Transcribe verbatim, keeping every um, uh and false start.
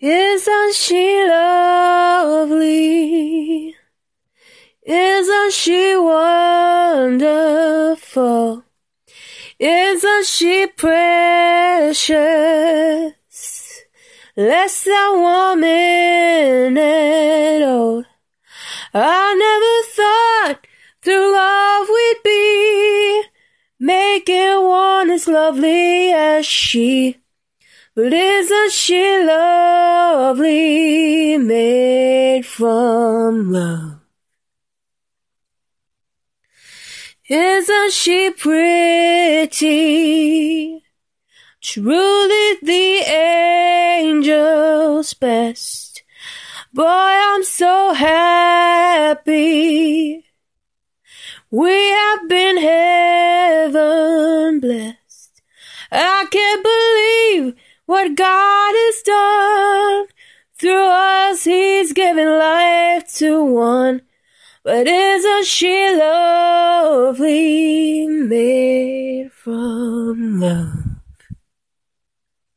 Isn't she lovely? Isn't she wonderful? Isn't she precious? Less than one minute old. I never thought through love we'd be making one as lovely as she. But isn't she lovely, made from love? Isn't she pretty? Truly the angel's best. Boy, I'm so happy. We have been heaven blessed. I can't believe what God has done. Through us He's given life to one. But isn't she lovely, made from love?